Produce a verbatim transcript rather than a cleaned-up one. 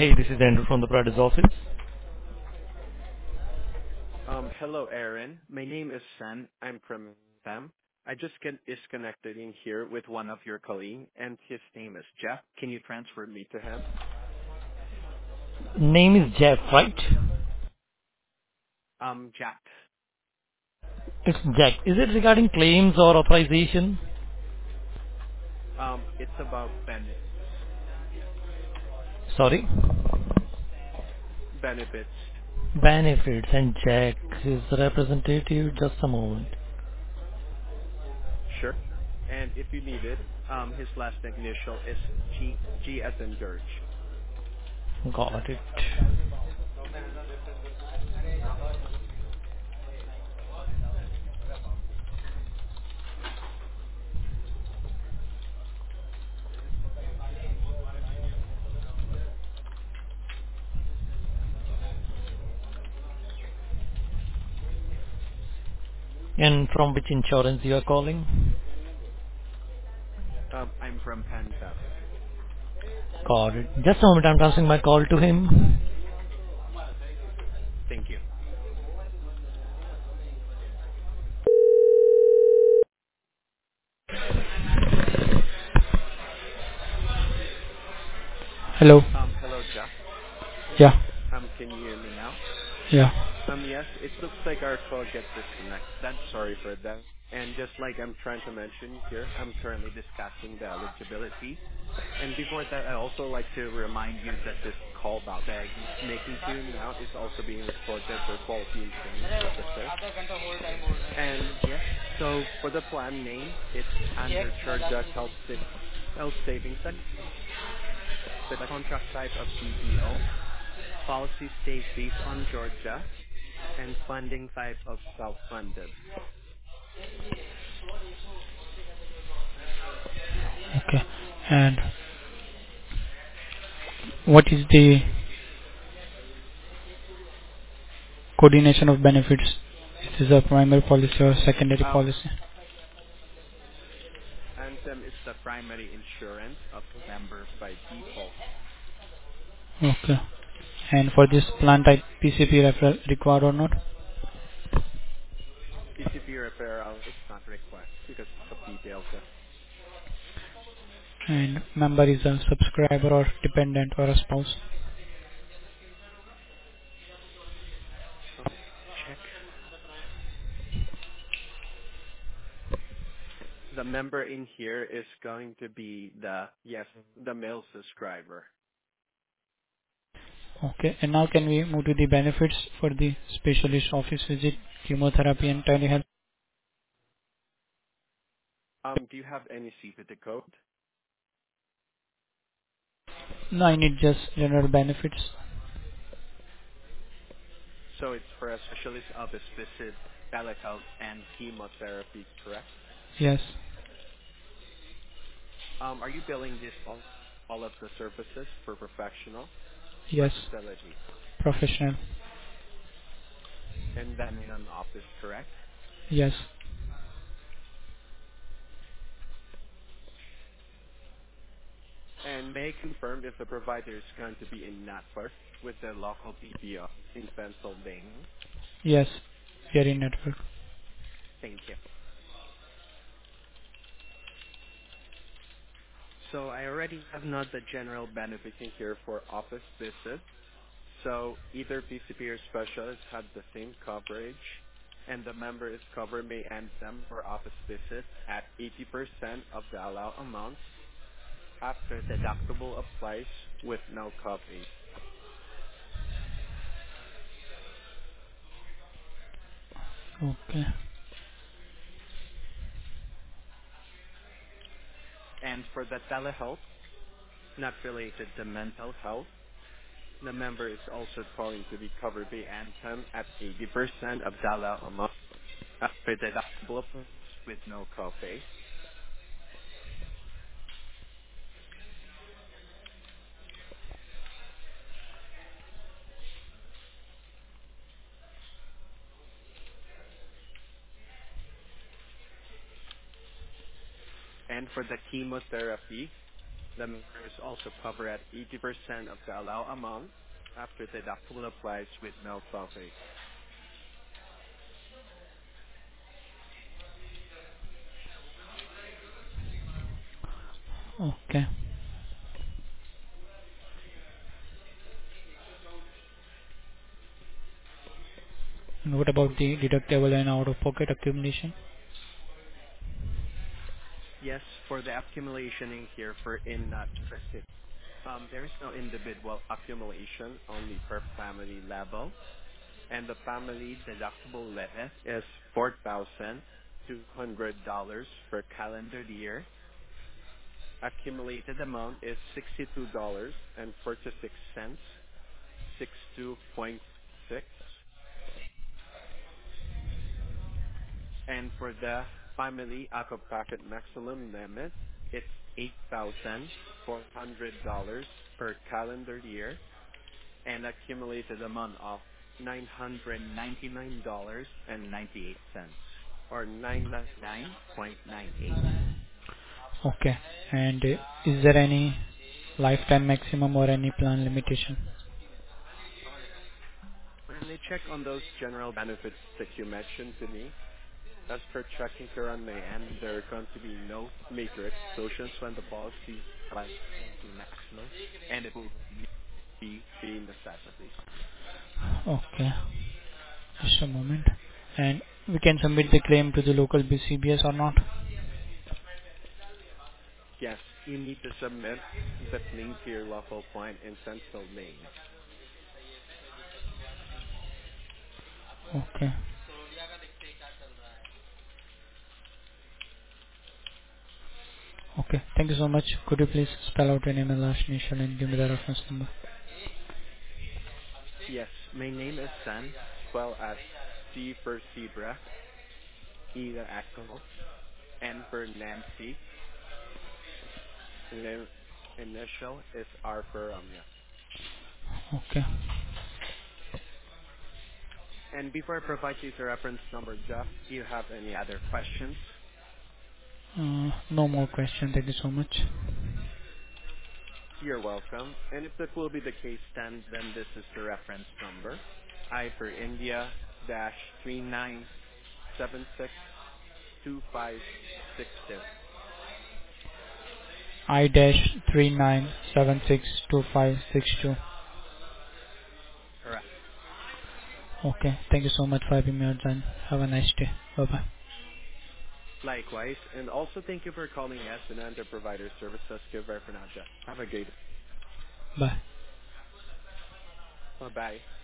Hey, this is Andrew from the Prada's office. Um, hello, Aaron. My name is Sam. I'm from Sam. I just get disconnected in here with one of your colleagues, and his name is Jeff. Can you transfer me to him? Name is Jeff, right? Um, Jack. It's Jack. Is it regarding claims or authorization? Um, it's about ben- Sorry? benefits. Benefits and Jack is the representative. Just a moment. Sure. And if you need it, um, his last initial is G, G as in George. Got it. And from which insurance you are calling? Um, I'm from Pantap. Got it. Just a moment, I'm transferring my call to him. Thank you. Hello. Um, hello, Jack. Yeah. Um, can you hear me now? Yeah. Um, yes, it looks like our call get disconnected. Sorry for that. And just like I'm trying to mention here, I'm currently discussing the eligibility. And before that, I also like to remind you that this call about that I'm making to you now is also being recorded for quality and training purposes. And yes, so for the plan name, it's under Georgia Health, Sa- Health Savings Act with a contract type of P P O, policy state based on Georgia, and funding type of self-funded. Okay. And what is the coordination of benefits? Is this a primary policy or secondary Um, policy? Anthem is the primary insurance of member by default. Okay. And for this plan type, P C P referral required or not? P C P referral is not required because of details. uh, And member is a subscriber or dependent or a spouse. Um, check. The member in here is going to be the, yes, the male subscriber. Okay. And now can we move to the benefits for the specialist office visit, chemotherapy and telehealth? Um, do you have any C P T code? No, I need just general benefits. So it's for a specialist office visit, telehealth, and chemotherapy, correct? Yes. Um, are you billing this all, all of the services for professional or Yes. facility? Professional. And then in an office, correct? Yes. And may I confirm if the provider is going to be in network with the local P P O in Pennsylvania? Yes. We are in network. Thank you. So I already have not the general benefits in here for office visit. So either P C P or specialist had the same coverage, and the member is covered by Anthem for office visit at eighty percent of the allowed amounts after deductible applies with no copays. Okay. And for the telehealth, not related to mental health, the member is also going to be covered by Anthem at eighty percent of the allowed amount after deductible applies with no copay. And for the chemotherapy, The members also cover at eighty percent of the allowed amount after deductible applies with no copay. Okay. And what about the deductible and out-of-pocket accumulation? Yes, for the accumulation in here for in uh, specific, um, there is no individual accumulation, only per family level. And the family deductible limit is four thousand two hundred dollars per calendar year. Accumulated amount is sixty-two dollars and forty-six cents, sixty-two point six. And for the family out-of-pocket maximum limit, it's eight thousand four hundred dollars per calendar year and accumulated amount of nine hundred ninety-nine dollars and ninety-eight cents or nine hundred ninety-nine point nine eight. Okay. And uh, is there any lifetime maximum or any plan limitation? When I check on those general benefits that you mentioned to me, as per checking here on my end, there are going to be no major explosions when the policy applies to maximum, and it will be be necessities. Okay. Just a moment. And we can submit the claim to the local B C B S or not? Yes, you need to submit the claim to your local point in Central Maine. Okay. Okay. Thank you so much. Could you please spell out your name and last initial and give me the reference number? Yes, my name is San, spelled as C for zebra, E the echo, N for Nancy, and then initial is R for Romeo. Okay. And before I provide you the reference number, Jeff, do you have any other questions? Uh, no more question. Thank you so much. You're welcome. And if that will be the case, then, then this is the reference number. I for India dash three nine seven six two five six two. I dash three nine seven six two five six two. Correct. Okay. Thank you so much for having me on, and have a nice day. Bye bye. Likewise, and also thank you for calling us and under provider services. Goodbye for now, Jeff. Have a great day. Bye. Bye-bye.